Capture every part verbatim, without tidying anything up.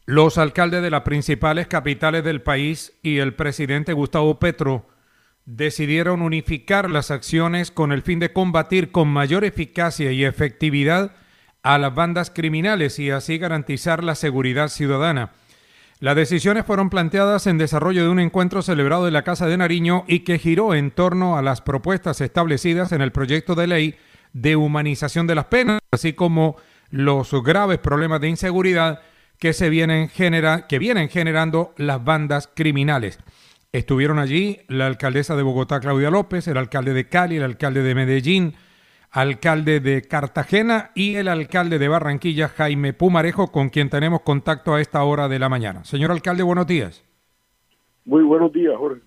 Los alcaldes de las principales capitales del país y el presidente Gustavo Petro decidieron unificar las acciones con el fin de combatir con mayor eficacia y efectividad a las bandas criminales y así garantizar la seguridad ciudadana. Las decisiones fueron planteadas en desarrollo de un encuentro celebrado en la Casa de Nariño y que giró en torno a las propuestas establecidas en el proyecto de ley de humanización de las penas, así como los graves problemas de inseguridad que se vienen genera, que vienen generando las bandas criminales. Estuvieron allí la alcaldesa de Bogotá, Claudia López, el alcalde de Cali, el alcalde de Medellín, alcalde de Cartagena y el alcalde de Barranquilla, Jaime Pumarejo, con quien tenemos contacto a esta hora de la mañana. Señor alcalde, buenos días. Muy buenos días, Jorge.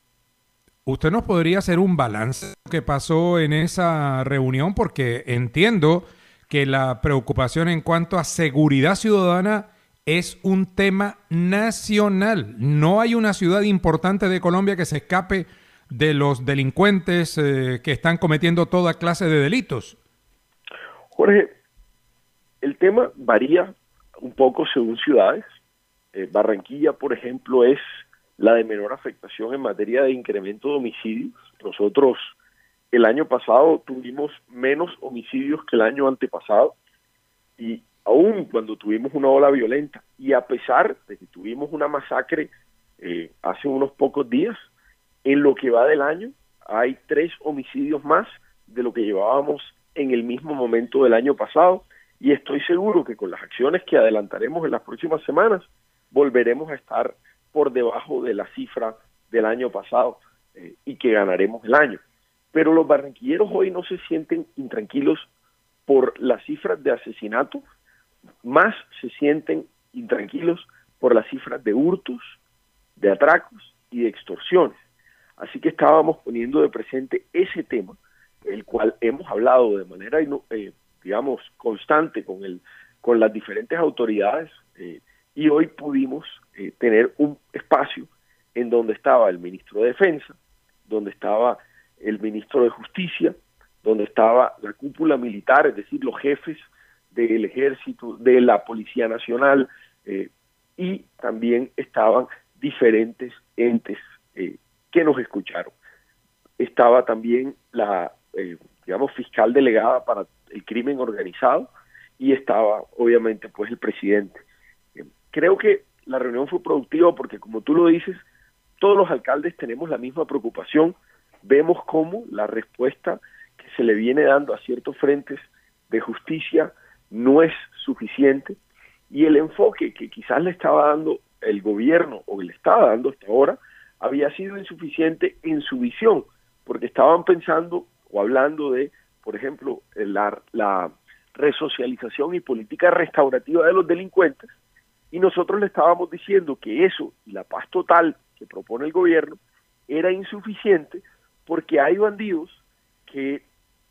¿Usted nos podría hacer un balance de lo que pasó en esa reunión? Porque entiendo que la preocupación en cuanto a seguridad ciudadana es un tema nacional. No hay una ciudad importante de Colombia que se escape de los delincuentes eh, que están cometiendo toda clase de delitos. Jorge, el tema varía un poco según ciudades. Eh, Barranquilla, por ejemplo, es la de menor afectación en materia de incremento de homicidios. Nosotros el año pasado tuvimos menos homicidios que el año antepasado y aún cuando tuvimos una ola violenta y a pesar de que tuvimos una masacre eh, hace unos pocos días, en lo que va del año hay tres homicidios más de lo que llevábamos en el mismo momento del año pasado y estoy seguro que con las acciones que adelantaremos en las próximas semanas volveremos a estar por debajo de la cifra del año pasado eh, y que ganaremos el año. Pero los barranquilleros hoy no se sienten intranquilos por las cifras de asesinato, más se sienten intranquilos por las cifras de hurtos, de atracos y de extorsiones. Así que estábamos poniendo de presente ese tema, el cual hemos hablado de manera, eh, digamos, constante con, el, con las diferentes autoridades eh, y hoy pudimos eh, tener un espacio en donde estaba el ministro de Defensa, donde estaba el ministro de Justicia, donde estaba la cúpula militar, es decir, los jefes del Ejército, de la Policía Nacional, eh, y también estaban diferentes entes eh, que nos escucharon. Estaba también la, eh, digamos, fiscal delegada para el crimen organizado y estaba, obviamente, pues el presidente. Eh, creo que la reunión fue productiva porque, como tú lo dices, todos los alcaldes tenemos la misma preocupación. Vemos cómo la respuesta que se le viene dando a ciertos frentes de justicia no es suficiente y el enfoque que quizás le estaba dando el gobierno o le estaba dando hasta ahora había sido insuficiente en su visión, porque estaban pensando o hablando de, por ejemplo, la, la resocialización y política restaurativa de los delincuentes, y nosotros le estábamos diciendo que eso y la paz total que propone el gobierno era insuficiente porque hay bandidos que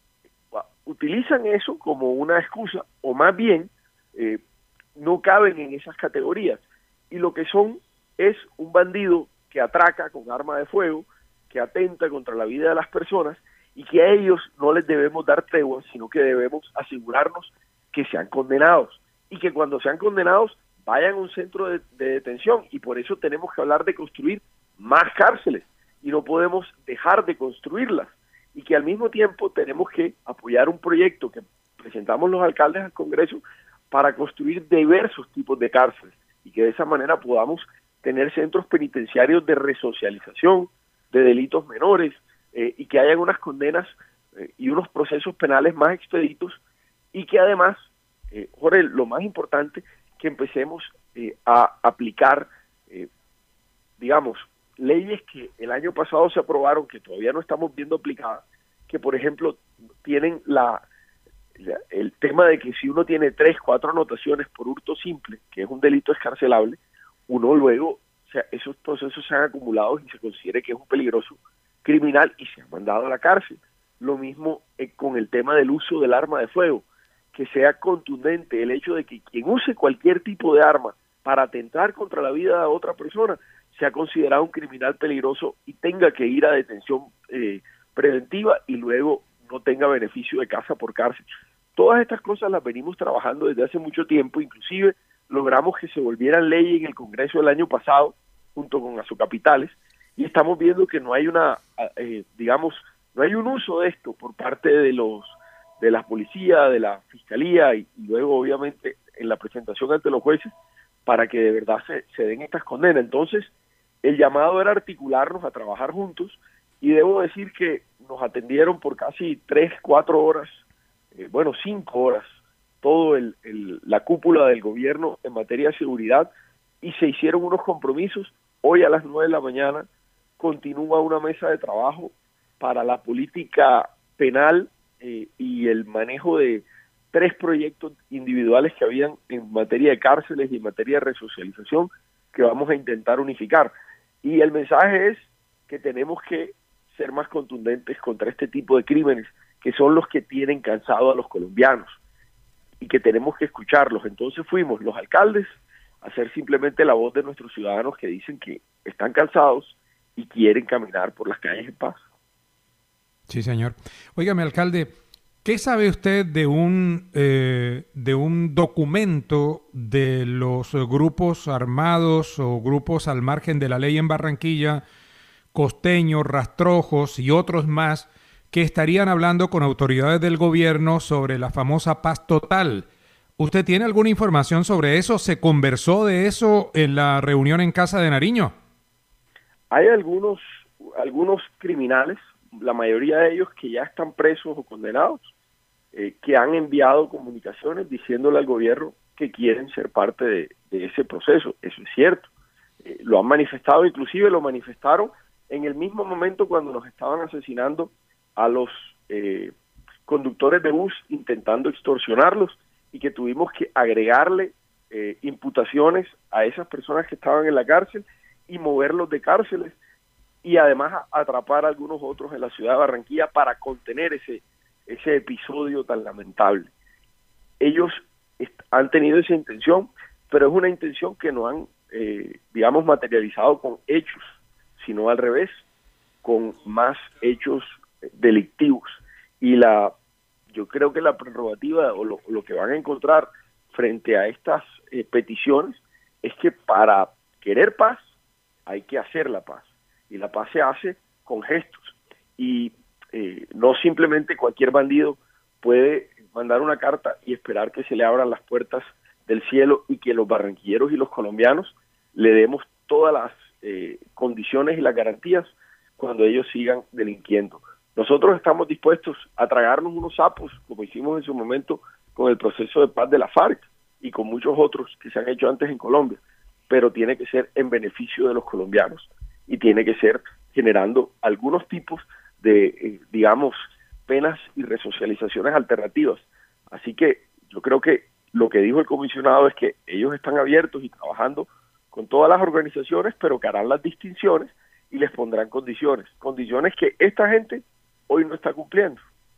utilizan eso como una excusa, o más bien eh, no caben en esas categorías, y lo que son es un bandido que atraca con arma de fuego, que atenta contra la vida de las personas, y que a ellos no les debemos dar tregua, sino que debemos asegurarnos que sean condenados, y que cuando sean condenados vayan a un centro de, de detención, y por eso tenemos que hablar de construir más cárceles, y no podemos dejar de construirlas, y que al mismo tiempo tenemos que apoyar un proyecto que presentamos los alcaldes al Congreso para construir diversos tipos de cárceles y que de esa manera podamos tener centros penitenciarios de resocialización, de delitos menores eh, y que hayan unas condenas eh, y unos procesos penales más expeditos y que además, eh, Jorge, lo más importante, que empecemos eh, a aplicar, eh, digamos, leyes que el año pasado se aprobaron, que todavía no estamos viendo aplicadas, que por ejemplo tienen la, la el tema de que si uno tiene tres, cuatro anotaciones por hurto simple, que es un delito escarcelable, uno luego, o sea, esos procesos se han acumulado y se considere que es un peligroso criminal y se ha mandado a la cárcel. Lo mismo eh, con el tema del uso del arma de fuego, que sea contundente el hecho de que quien use cualquier tipo de arma para atentar contra la vida de otra persona sea considerado un criminal peligroso y tenga que ir a detención eh, preventiva y luego no tenga beneficio de casa por cárcel. Todas estas cosas las venimos trabajando desde hace mucho tiempo, inclusive logramos que se volvieran ley en el Congreso el año pasado, junto con Azocapitales, y estamos viendo que no hay una, eh, digamos, no hay un uso de esto por parte de los de la policía, de la fiscalía y, y luego obviamente en la presentación ante los jueces para que de verdad se, se den estas condenas. Entonces, el llamado era articularnos a trabajar juntos y debo decir que nos atendieron por casi tres, cuatro horas, eh, bueno, cinco horas, todo el, el, la cúpula del gobierno en materia de seguridad y se hicieron unos compromisos. Hoy a las nueve de la mañana continúa una mesa de trabajo para la política penal eh, y el manejo de tres proyectos individuales que habían en materia de cárceles y en materia de resocialización que vamos a intentar unificar. Y el mensaje es que tenemos que ser más contundentes contra este tipo de crímenes que son los que tienen cansado a los colombianos y que tenemos que escucharlos. Entonces fuimos los alcaldes a ser simplemente la voz de nuestros ciudadanos que dicen que están cansados y quieren caminar por las calles en paz. Sí, señor. Óigame, alcalde, ¿qué sabe usted de un eh, de un documento de los grupos armados o grupos al margen de la ley en Barranquilla, Costeños, Rastrojos y otros más, que estarían hablando con autoridades del gobierno sobre la famosa paz total? ¿Usted tiene alguna información sobre eso? ¿Se conversó de eso en la reunión en Casa de Nariño? Hay algunos, algunos criminales, la mayoría de ellos que ya están presos o condenados, eh, que han enviado comunicaciones diciéndole al gobierno que quieren ser parte de, de ese proceso. Eso es cierto. Eh, lo han manifestado, inclusive lo manifestaron en el mismo momento cuando nos estaban asesinando a los eh, conductores de bus intentando extorsionarlos y que tuvimos que agregarle eh, imputaciones a esas personas que estaban en la cárcel y moverlos de cárceles y además a, atrapar a algunos otros en la ciudad de Barranquilla para contener ese, ese episodio tan lamentable. Ellos han tenido esa intención, pero es una intención que no han, eh, digamos, materializado con hechos, sino al revés, con más hechos delictivos. Y la yo creo que la prerrogativa o lo, lo que van a encontrar frente a estas eh, peticiones es que para querer paz hay que hacer la paz. Y la paz se hace con gestos. Y eh, no simplemente cualquier bandido puede mandar una carta y esperar que se le abran las puertas del cielo y que los barranquilleros y los colombianos le demos todas las eh, condiciones y las garantías cuando ellos sigan delinquiendo. Nosotros estamos dispuestos a tragarnos unos sapos, como hicimos en su momento con el proceso de paz de la FARC y con muchos otros que se han hecho antes en Colombia, pero tiene que ser en beneficio de los colombianos y tiene que ser generando algunos tipos de, eh, digamos, penas y resocializaciones alternativas. Así que yo creo que lo que dijo el comisionado es que ellos están abiertos y trabajando con todas las organizaciones, pero que harán las distinciones y les pondrán condiciones, condiciones que esta gente hoy no está cumpliendo.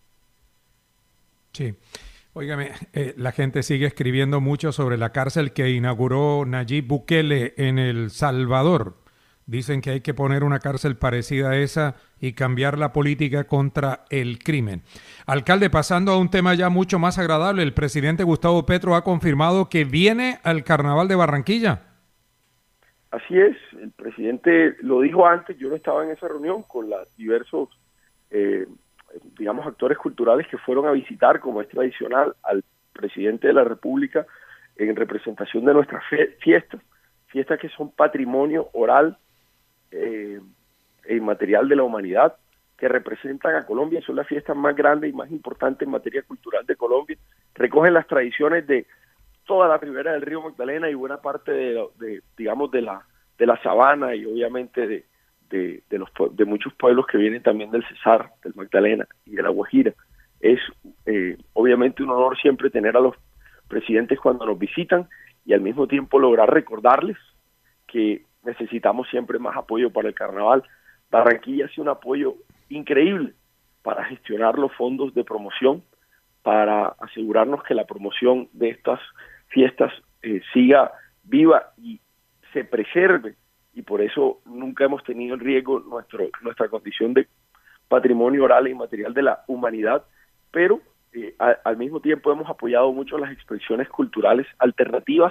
Sí. Óigame, eh, la gente sigue escribiendo mucho sobre la cárcel que inauguró Nayib Bukele en El Salvador. Dicen que hay que poner una cárcel parecida a esa y cambiar la política contra el crimen. Alcalde, pasando a un tema ya mucho más agradable, el presidente Gustavo Petro ha confirmado que viene al Carnaval de Barranquilla. Así es, el presidente lo dijo antes, yo no estaba en esa reunión con los diversos, eh, digamos, actores culturales que fueron a visitar, como es tradicional, al presidente de la República en representación de nuestras fiestas, fiestas que son patrimonio oral eh, e inmaterial de la humanidad, que representan a Colombia, son las fiestas más grandes y más importantes en materia cultural de Colombia, recogen las tradiciones de toda la ribera del río Magdalena y buena parte de, de digamos de la de la sabana y obviamente de de, de los de muchos pueblos que vienen también del Cesar, del Magdalena y de la Guajira. Es eh, obviamente un honor siempre tener a los presidentes cuando nos visitan y al mismo tiempo lograr recordarles que necesitamos siempre más apoyo para el carnaval. Barranquilla hace un apoyo increíble para gestionar los fondos de promoción, para asegurarnos que la promoción de estas fiestas eh, siga viva y se preserve, y por eso nunca hemos tenido en riesgo nuestro, nuestra condición de patrimonio oral e inmaterial de la humanidad, pero eh, a, al mismo tiempo hemos apoyado mucho las expresiones culturales alternativas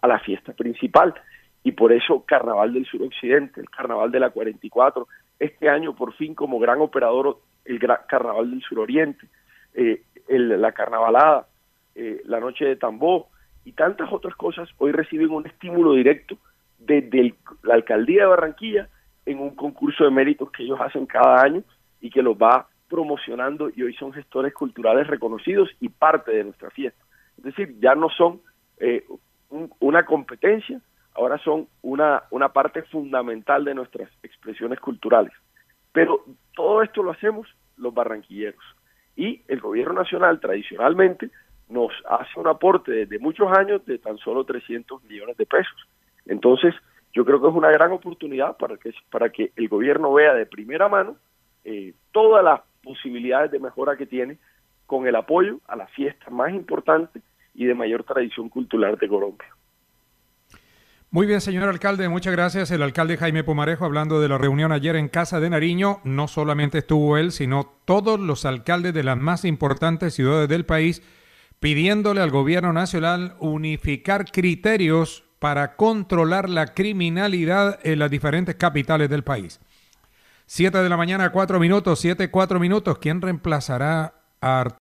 a la fiesta principal. Y por eso Carnaval del Suroccidente, el Carnaval de la cuarenta y cuatro, este año por fin como gran operador el gran Carnaval del Suroriente, eh, el, la Carnavalada, eh, la Noche de Tambó y tantas otras cosas, hoy reciben un estímulo directo desde el, la Alcaldía de Barranquilla en un concurso de méritos que ellos hacen cada año y que los va promocionando, y hoy son gestores culturales reconocidos y parte de nuestra fiesta. Es decir, ya no son eh, un, una competencia, ahora son una, una parte fundamental de nuestras expresiones culturales. Pero todo esto lo hacemos los barranquilleros. Y el gobierno nacional tradicionalmente nos hace un aporte desde muchos años de tan solo trescientos millones de pesos. Entonces, yo creo que es una gran oportunidad para que, para que el gobierno vea de primera mano eh, todas las posibilidades de mejora que tiene con el apoyo a la fiesta más importante y de mayor tradición cultural de Colombia. Muy bien, señor alcalde, muchas gracias. El alcalde Jaime Pumarejo, hablando de la reunión ayer en Casa de Nariño. No solamente estuvo él, sino todos los alcaldes de las más importantes ciudades del país, pidiéndole al gobierno nacional unificar criterios para controlar la criminalidad en las diferentes capitales del país. Siete de la mañana, cuatro minutos, siete, cuatro minutos. ¿Quién reemplazará a Arturo